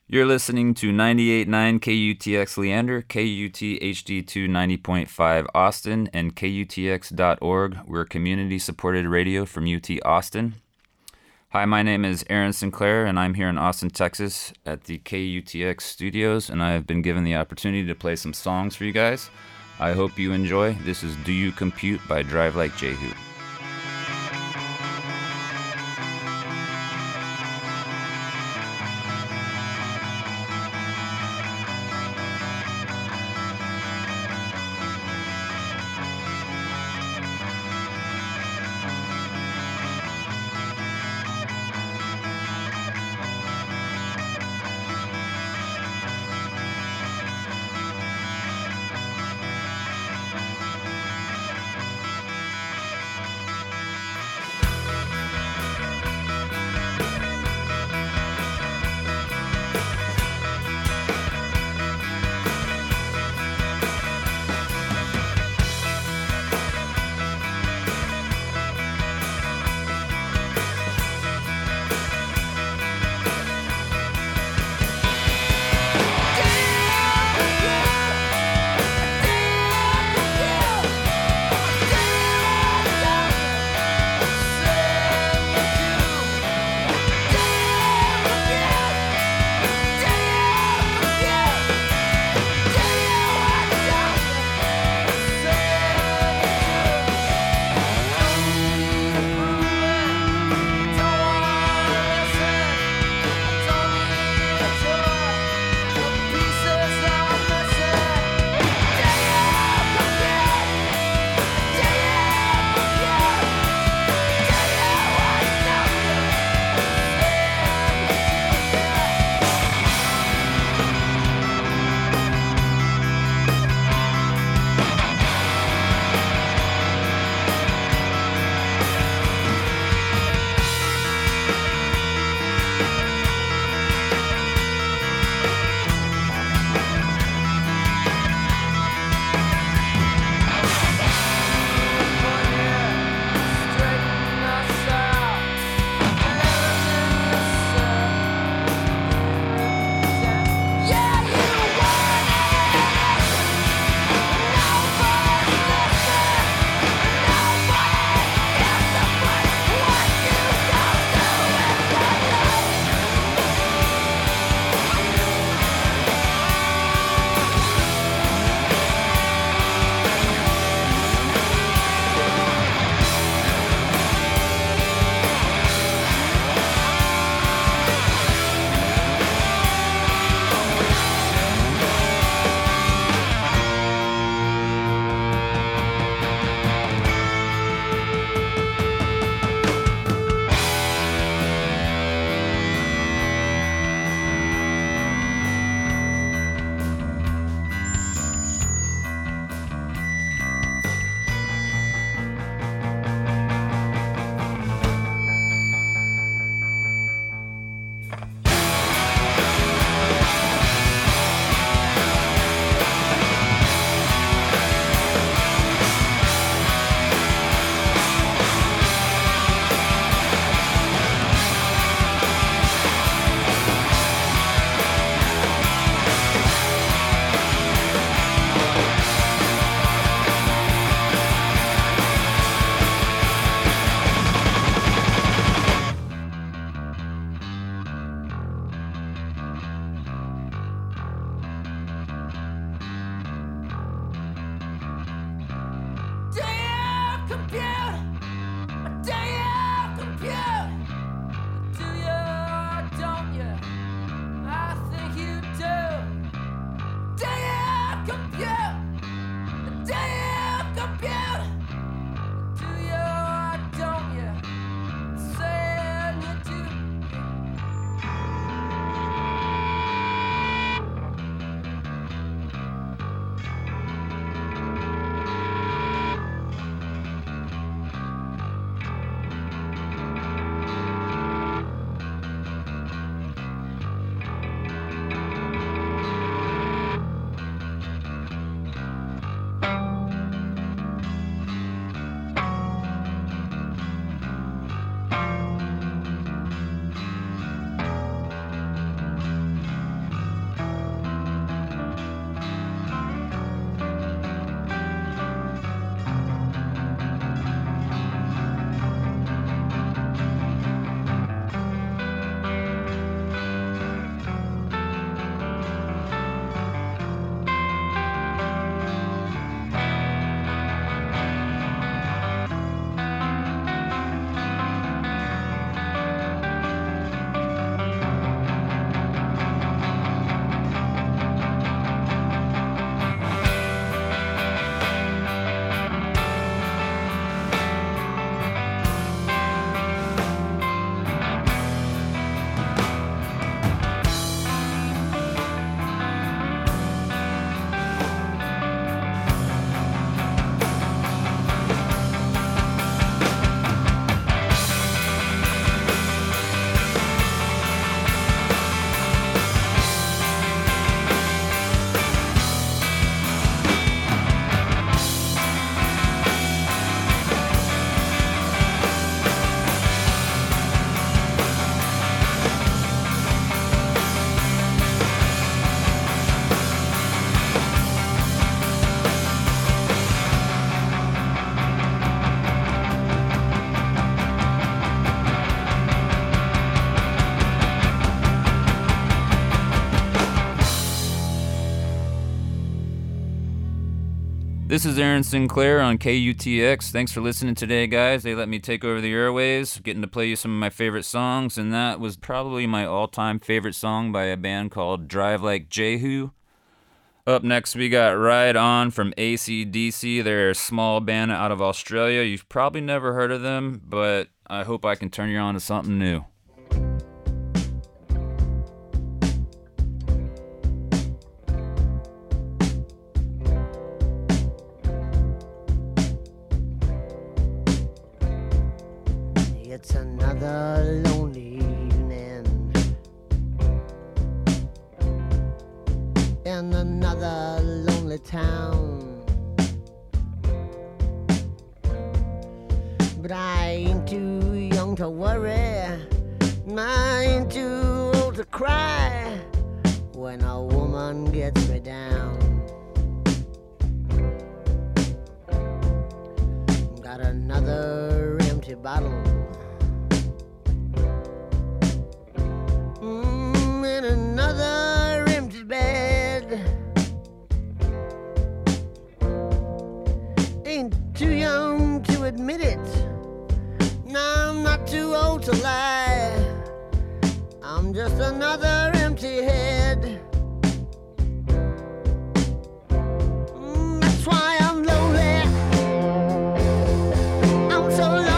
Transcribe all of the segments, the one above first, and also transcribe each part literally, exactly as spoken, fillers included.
You're listening to ninety-eight point nine K U T X Leander, K U T H D two ninety point five Austin, and K U T X dot org. We're community-supported radio from U T Austin. Hi, my name is Aaron Sinclair, and I'm here in Austin, Texas at the K U T X studios, and I've been given the opportunity to play some songs for you guys. I hope you enjoy. This is Do You Compute by Drive Like Jehu. This is Aaron Sinclair on K U T X. Thanks for listening today, guys. They let me take over the airways, getting to play you some of my favorite songs, and that was probably my all-time favorite song by a band called Drive Like Jehu. Up next, we got Ride On from A C D C. They're a small band out of Australia. You've probably never heard of them, but I hope I can turn you on to something new. It's another lonely evening in another lonely town, but I ain't too young to worry, I ain't too old to cry when a woman gets me down. Got another empty bottle in another empty bed. Ain't too young to admit it, no, I'm not too old to lie, I'm just another empty head. Mm, that's why I'm lonely, I'm so lonely.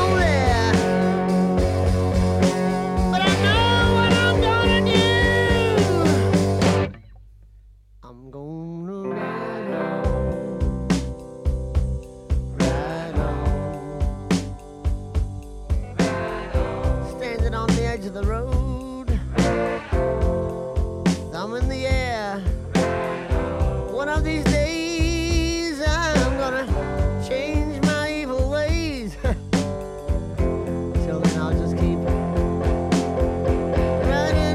To the road, thumb in the air. One of these days I'm gonna change my evil ways. Till then I'll just keep riding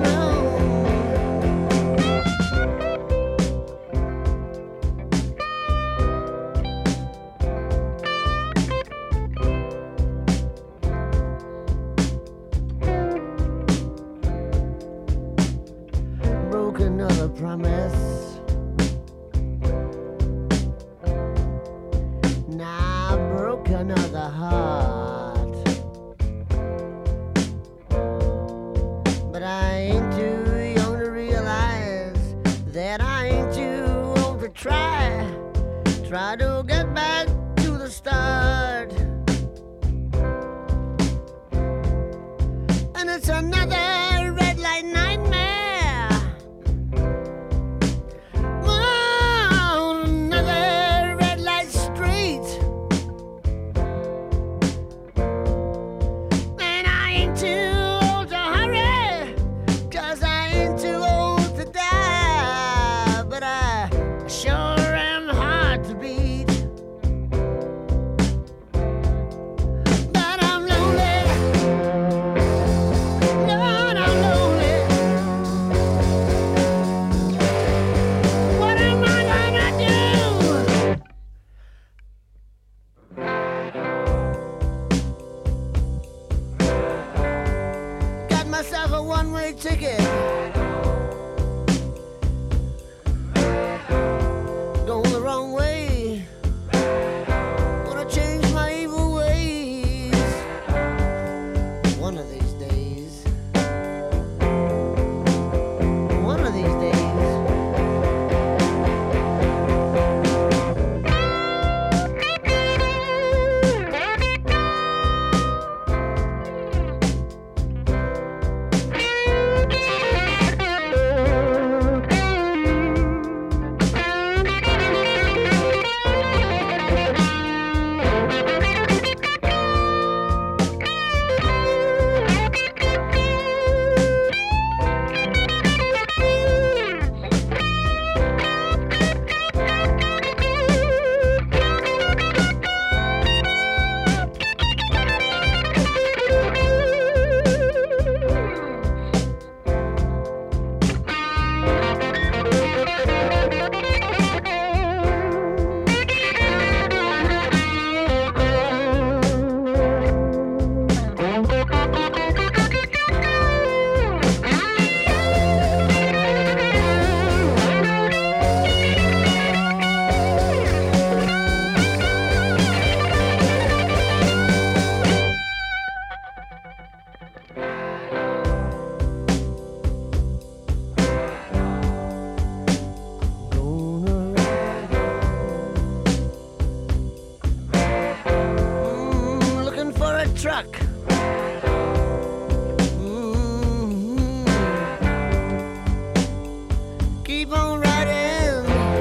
another promise, now I broke another heart, but I ain't too young to realize that I ain't too old to try, try to get back to the start. And it's another red light nightmare, keep on riding,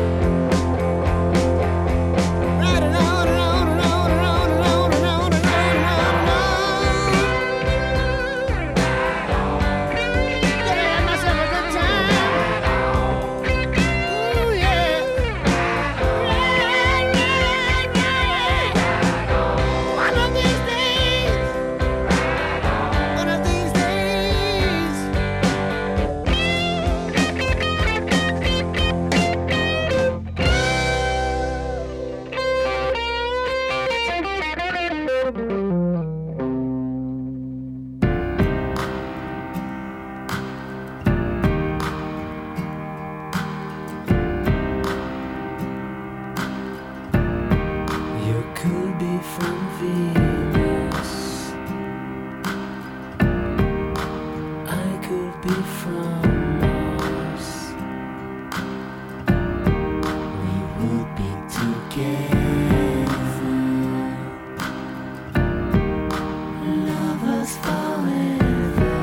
riding on and on and on and on and on and on and on and on and on. Gonna have myself a good time. Ooh yeah. Ride, ride, ride. One of these days, one of these days. You could be from Venus, I could be from Mars. We would be together, lovers forever,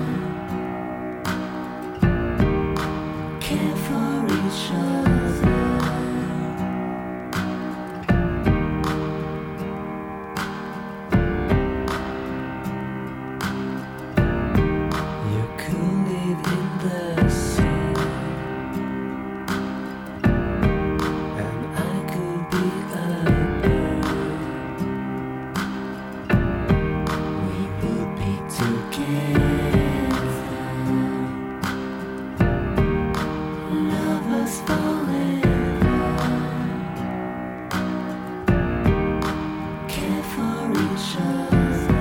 care for each other. You could live in the sea, and I could be a bird. We would be together, lovers forever, care for each other.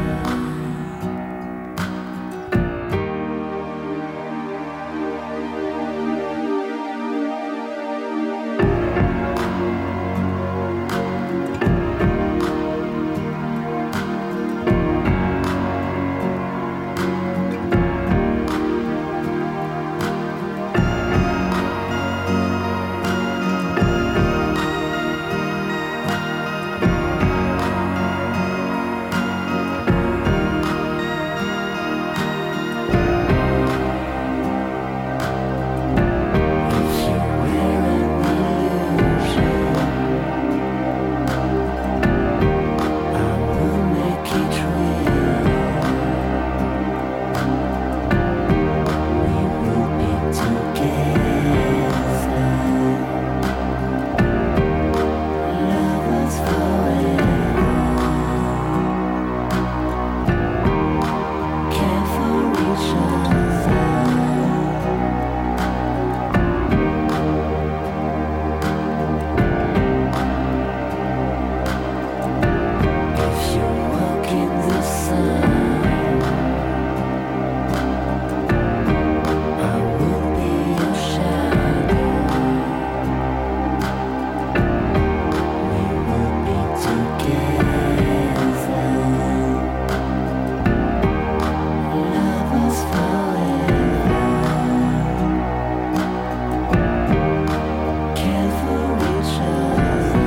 If you wear an illusion, I will make it real. We will be together, lovers forever, care for each other. If you walk in the sun, I will be your shadow. We will be together, lovers forever, care for each other.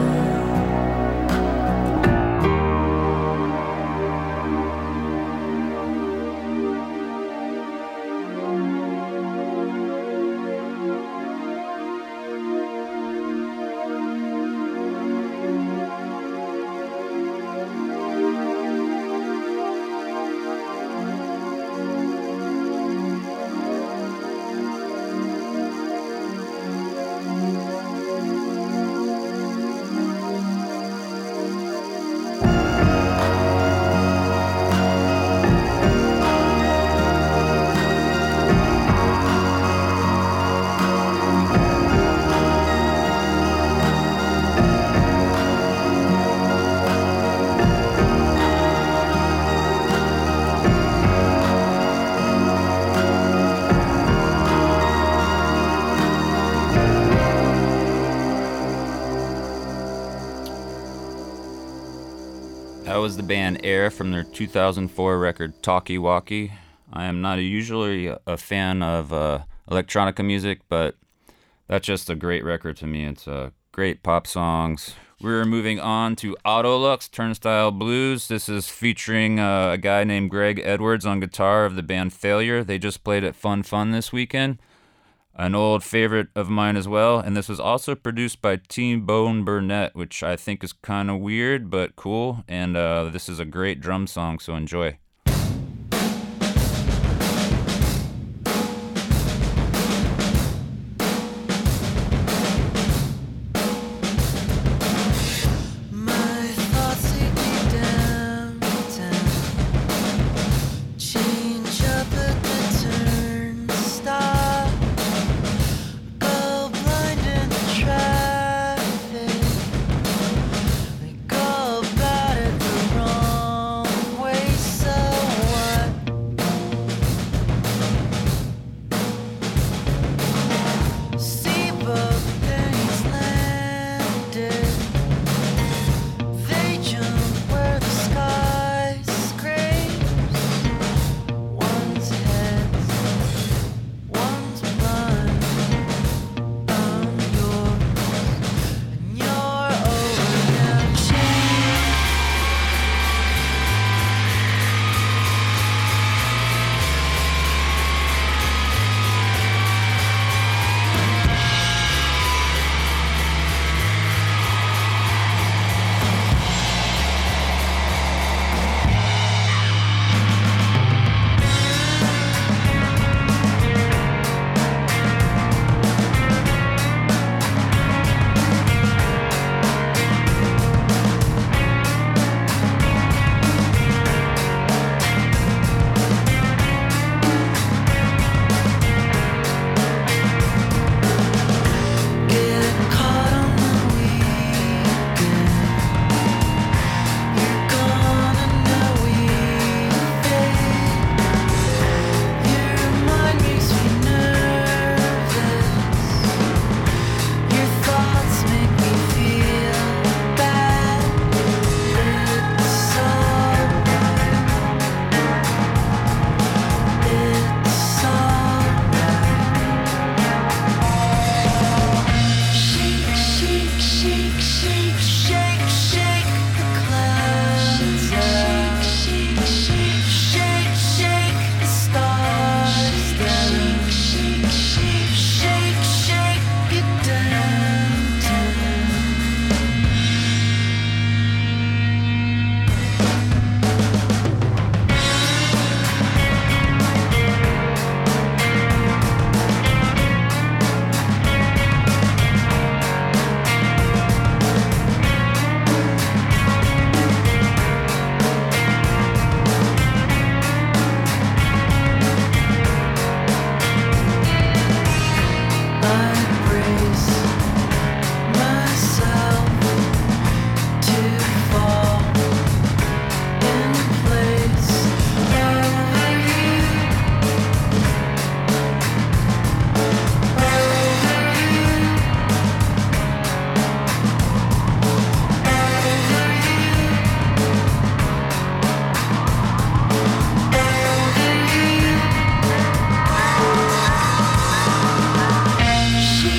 That was the band Air from their two thousand four record Talkie Walkie. I am not usually a a fan of uh, electronica music, but that's just a great record to me. It's uh, great pop songs. We're moving on to Autolux Turnstile Blues. This is featuring uh, a guy named Greg Edwards on guitar of the band Failure. They just played at Fun Fun this weekend. an old favorite of mine as well. And this was also produced by T-Bone Burnett, which I think is kind of weird but cool. And uh, this is a great drum song, so enjoy. She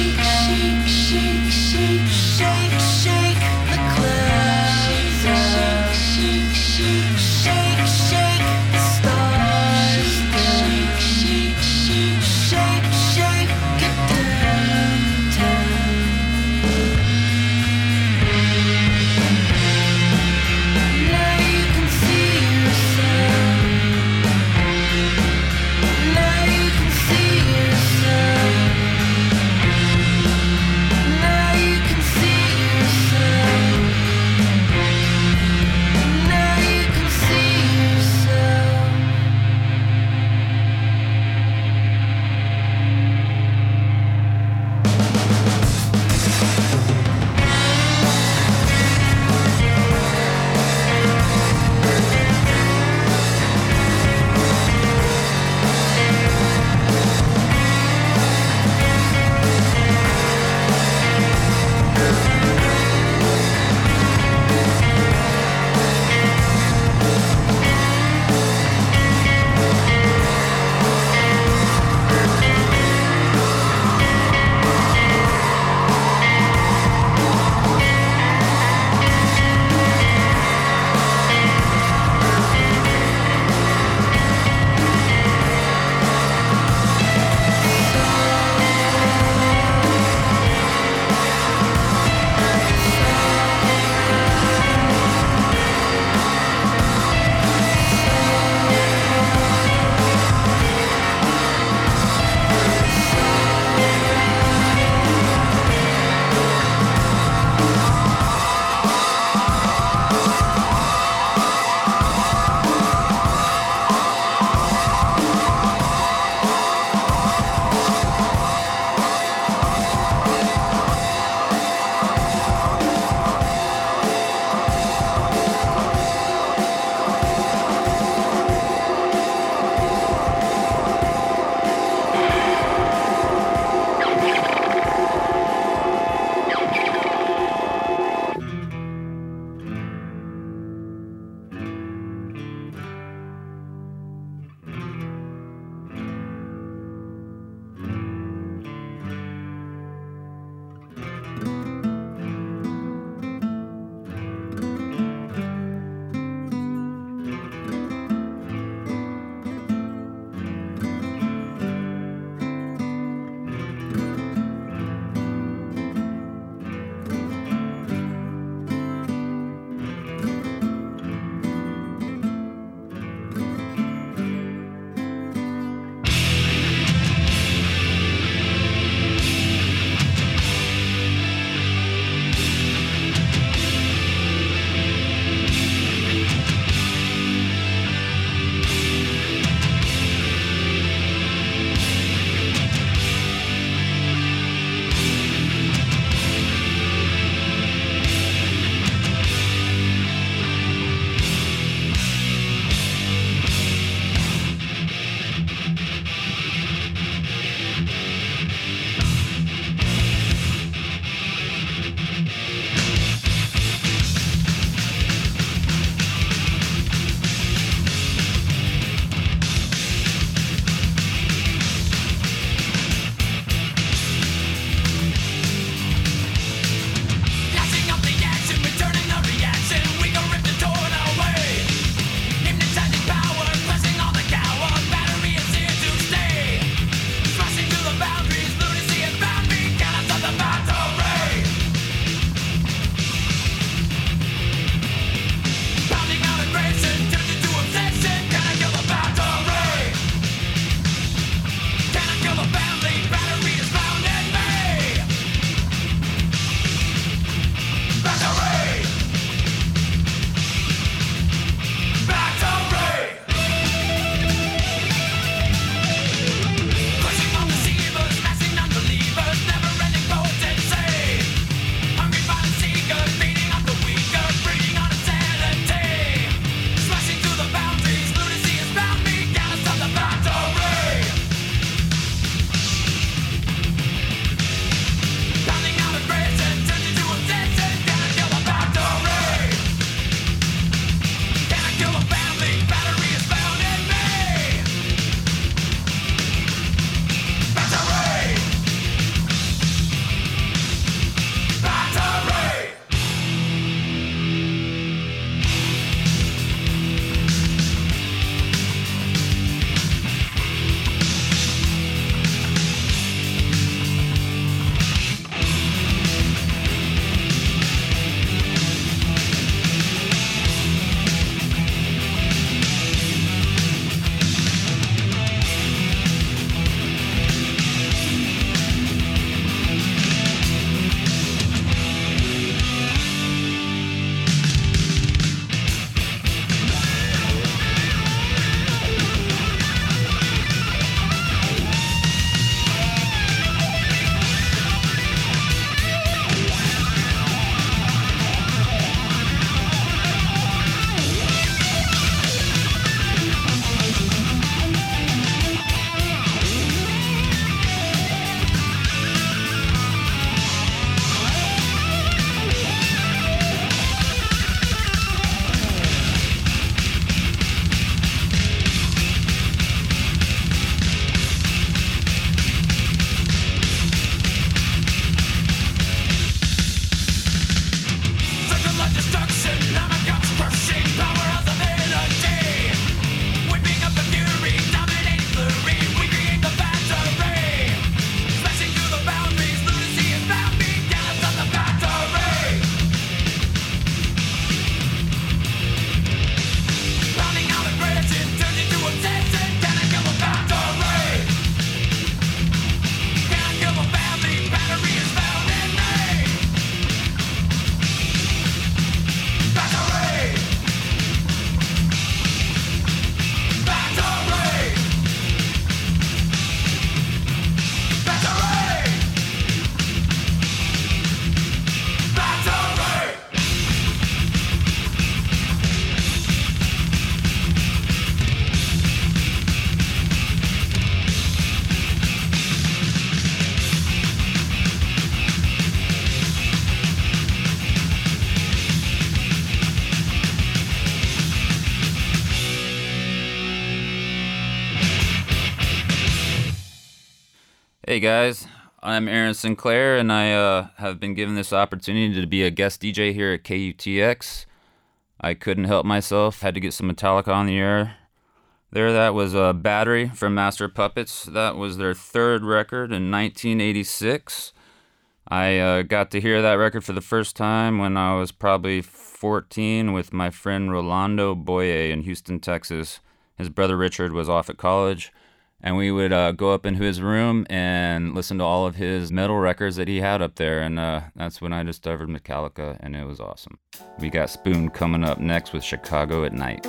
Hey guys, I'm Aaron Sinclair, and I uh, have been given this opportunity to be a guest D J here at K U T X. I couldn't help myself, had to get some Metallica on the air. There, that was a uh, Battery from Master of Puppets. That was their third record in nineteen eighty-six. I uh, got to hear that record for the first time when I was probably fourteen with my friend Rolando Boye in Houston, Texas. His brother Richard was off at college, and we would uh, go up into his room and listen to all of his metal records that he had up there, and uh, that's when I discovered Metallica, and it was awesome. We got Spoon coming up next with Chicago at Night.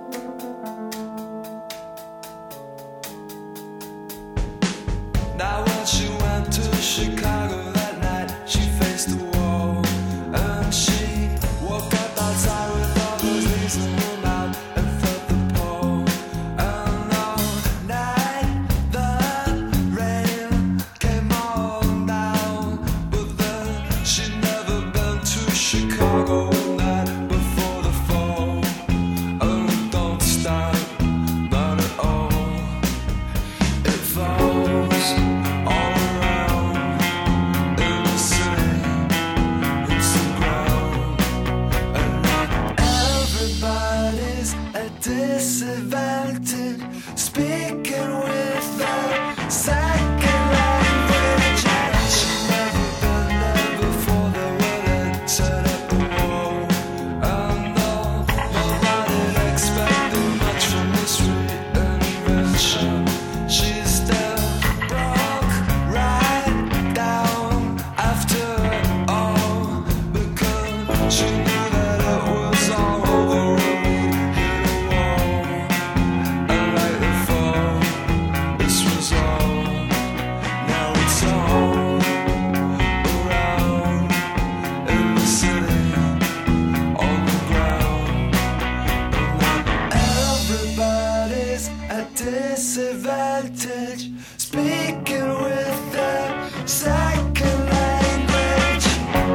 Now when she went to Chicago that night, she faced the wall, and she woke up outside with all those leaves in her mouth and felt the pull. And all night the rain came on down, but then she'd never been to Chicago a night before the fall. And it don't stop, not at all. It falls all around in the city, it's the ground, and not everybody's at disadvantage, speaking with a second language. She never been there before, they wouldn't set up the wall, and no, nobody expected much from this reinvention. She still broke right down after all, because she knew that it was all over. Hit a wall, and like the fall, this was all. Now it's all around in the city, on the ground, and not everybody's at disadvantage, speaking with their second language.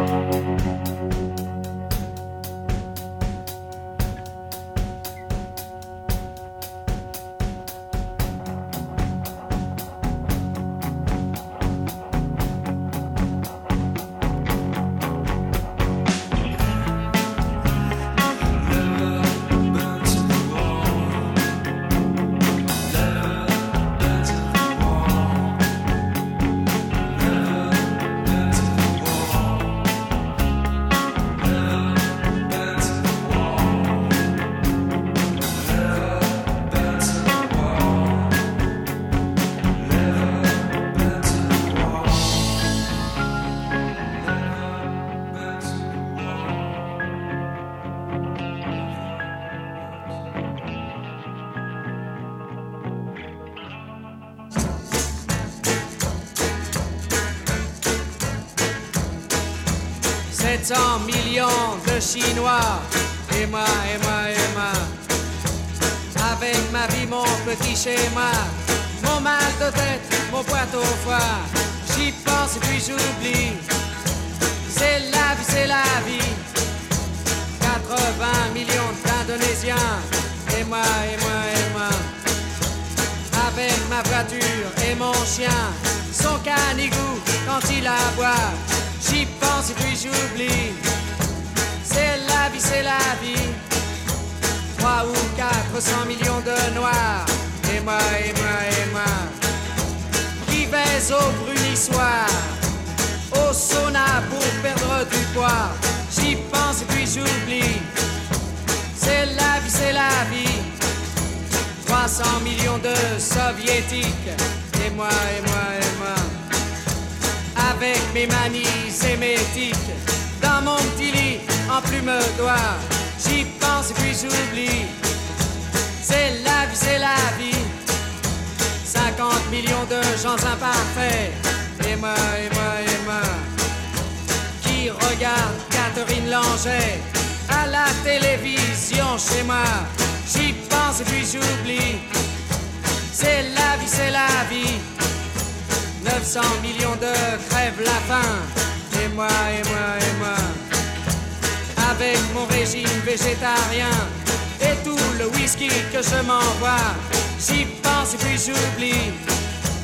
Never been to the wall, never been to the wall, never been to the wall, never been to the wall, never been to the wall, never been to the wall, never been to the sept cents millions de Chinois, et moi, et moi, et moi. Avec ma vie, mon petit schéma, mon mal de tête, mon boîte au foie. J'y pense et puis j'oublie. C'est la vie, c'est la vie. quatre-vingts millions d'Indonésiens, et moi, et moi, et moi. Avec ma voiture et mon chien, son canigou quand il aboie. J'y pense et puis j'oublie. C'est la vie, c'est la vie. Trois ou quatre cents millions de noirs, et moi, et moi, et moi. Qui baise au brunissoir, au sauna pour perdre du poids. J'y pense et puis j'oublie. C'est la vie, c'est la vie. trois cents millions de soviétiques, et moi, et moi, et moi. Avec mes manies et mes tics, dans mon petit lit en plume d'oie. J'y pense et puis j'oublie. C'est la vie, c'est la vie. cinquante millions de gens imparfaits, et moi, et moi, et moi. Qui regarde Catherine Langer à la télévision chez moi. J'y pense et puis j'oublie. C'est la vie, c'est la vie. neuf cents millions de crèvent la faim, et moi, et moi, et moi. Avec mon régime végétarien et tout le whisky que je m'envoie, j'y pense et puis j'oublie.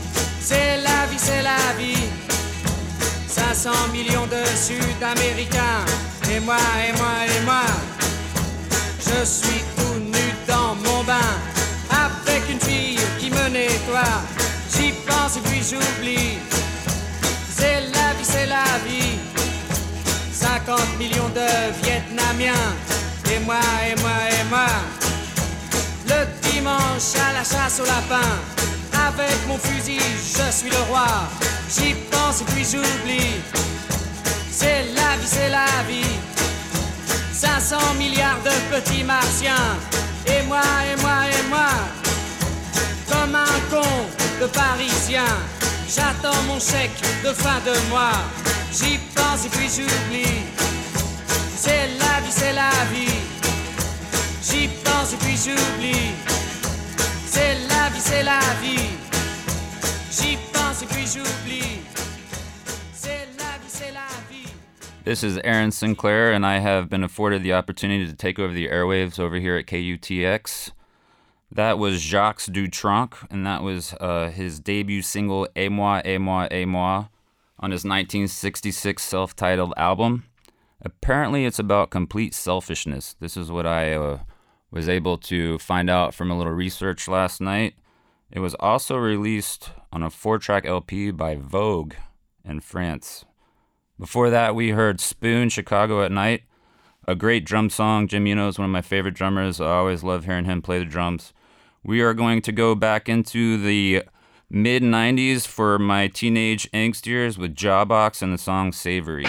C'est la vie, c'est la vie. cinq cents millions de Sud-Américains. Et moi, et moi, et moi. Je suis tout nu dans mon bain. Avec une fille qui me nettoie. J'y pense et puis j'oublie. C'est la vie, c'est la vie. cinquante millions de Vietnamiens. Et moi, et moi, et moi. Le dimanche à la chasse au lapin. Avec mon fusil, je suis le roi. J'y pense et puis j'oublie. C'est la vie, c'est la vie. cinq cents milliards de petits martiens. Et moi, et moi, et moi. Comme un con de Parisien. J'attends mon chèque de fin de mois. J'y pense et puis j'oublie. C'est la vie, c'est la vie. J'y pense et puis j'oublie. C'est la vie, c'est la vie. J'y pense et puis j'oublie. C'est la vie, c'est la vie. This is Aaron Sinclair, and I have been afforded the opportunity to take over the airwaves over here at K U T X. That was Jacques Dutronc, and that was uh, his debut single, Et moi, et moi, et moi, on his nineteen sixty-six self-titled album. Apparently, it's about complete selfishness. This is what I uh, was able to find out from a little research last night. It was also released on a four-track L P by Vogue in France. Before that, we heard Spoon, Chicago at Night, a great drum song. Jim Uno is one of my favorite drummers. I always love hearing him play the drums. We are going to go back into the mid nineties for my teenage angst years with Jawbox and the song Savory.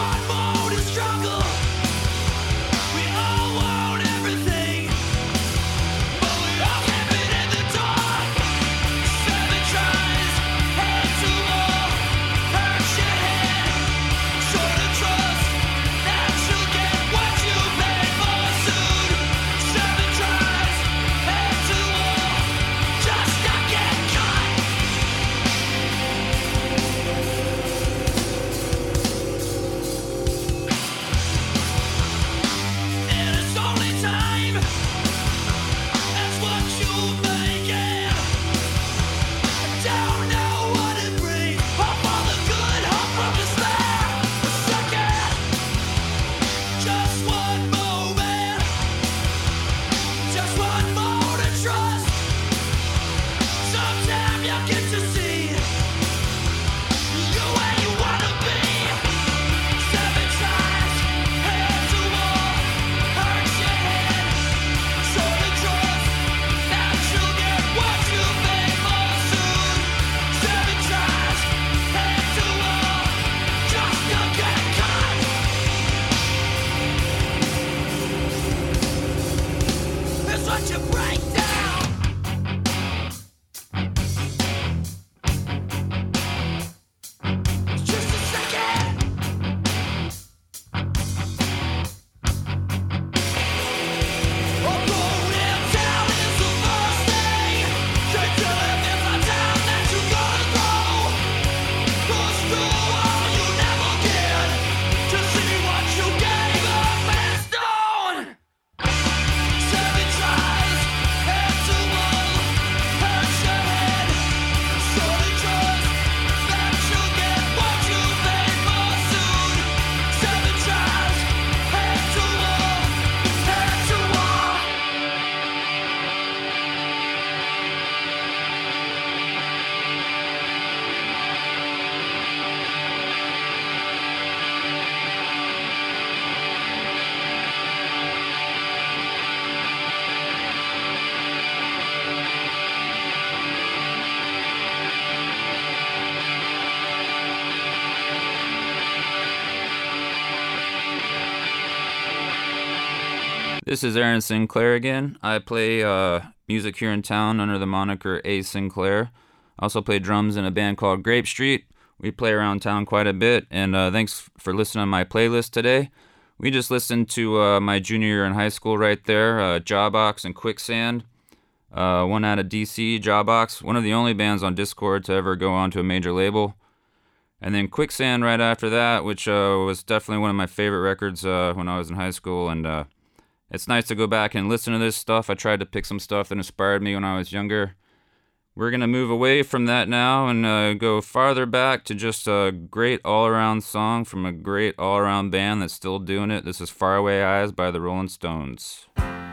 This is Aaron Sinclair again. I play uh, music here in town under the moniker A. Sinclair. I also play drums in a band called Grape Street. We play around town quite a bit, and uh, thanks for listening to my playlist today. We just listened to uh, my junior year in high school right there, uh, Jawbox and Quicksand. Uh, one out of D C, Jawbox, one of the only bands on Discord to ever go on to a major label. And then Quicksand right after that, which uh, was definitely one of my favorite records uh, when I was in high school, and uh, it's nice to go back and listen to this stuff. I tried to pick some stuff that inspired me when I was younger. We're going to move away from that now and uh, go farther back to just a great all-around song from a great all-around band that's still doing it. This is Faraway Eyes by the Rolling Stones.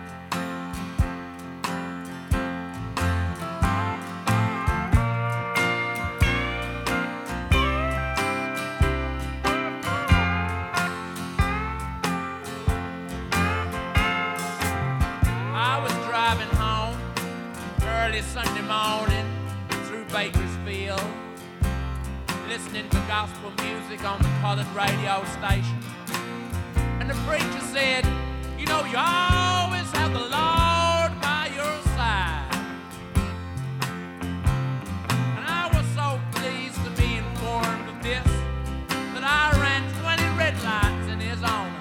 Sunday morning through Bakersfield, listening to gospel music on the colored radio station. And the preacher said, you know, you always have the Lord by your side. And I was so pleased to be informed of this that I ran twenty red lights in his honor.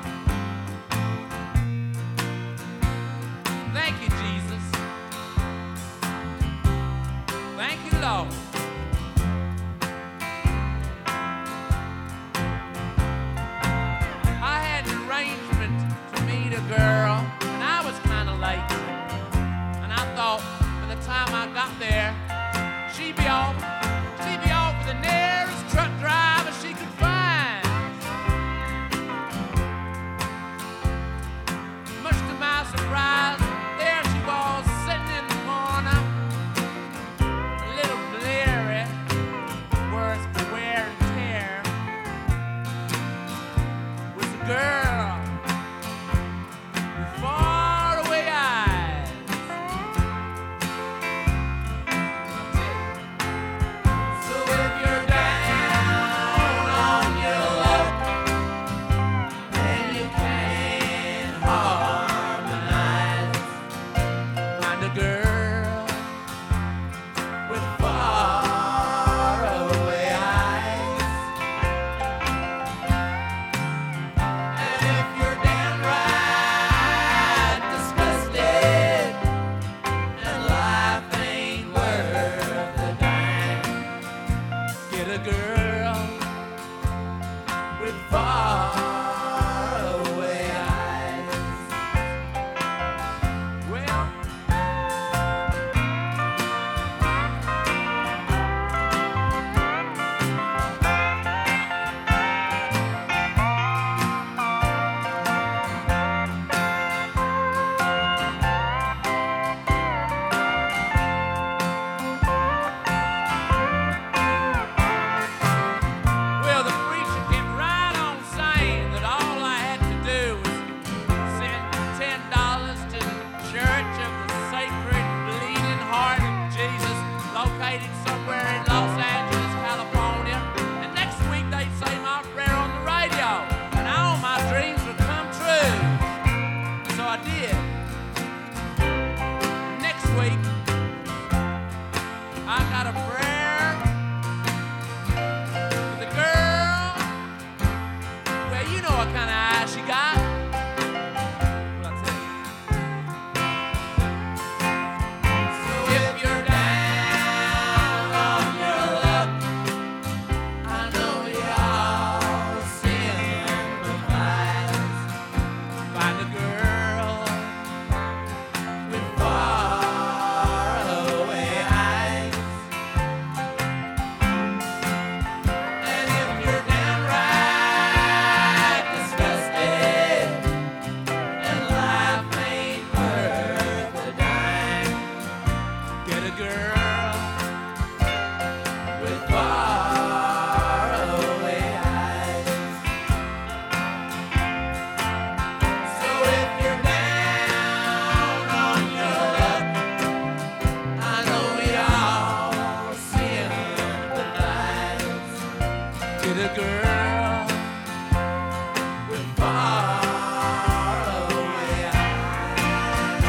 Thank you, Jesus. Thank you, Lord. I had an arrangement to meet a girl, and I was kind of late. Get a girl with faraway eyes. Well, well, the preacher kept right on saying that all I had to do was send ten dollars to the Church of the Sacred Bleeding Heart of Jesus, located somewhere in Los Angeles, California. And next week they'd say my prayer on the radio, and all my dreams would come true. So I did. Next week, I got a prayer for the girl. Well, you know what kind of eyes she got. Well, I'll tell you. So if you're down on your luck, I know y'all sympathize. Find a girl with faraway eyes. And if you're downright disgusted and life ain't worth a dime, get a girl with faraway eyes. So if you're down on your luck, I know y'all sympathize. Get a girl with faraway eyes.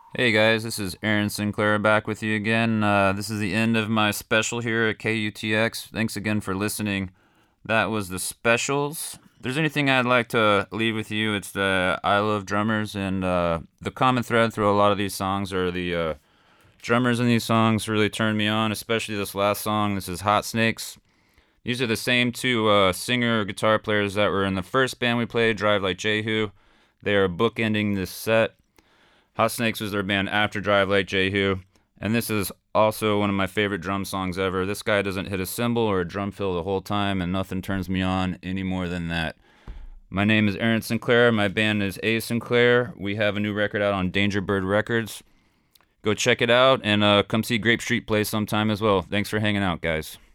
Hey guys, this is Aaron Sinclair back with you again. Uh, this is the end of my special here at K U T X. Thanks again for listening. That was the specials. If there's anything I'd like to leave with you, it's that I love drummers, and uh, the common thread through a lot of these songs are the uh, drummers in these songs really turned me on, especially this last song. This is Hot Snakes. These are the same two uh, singer guitar players that were in the first band we played, Drive Like Jehu. They are bookending this set. Hot Snakes was their band after Drive Like Jehu, and this is also one of my favorite drum songs ever. This guy doesn't hit a cymbal or a drum fill the whole time, and nothing turns me on any more than that. My name is Aaron Sinclair. My band is A. Sinclair. We have a new record out on Danger Bird Records. Go check it out, and uh, come see Grape Street play sometime as well. Thanks for hanging out, guys.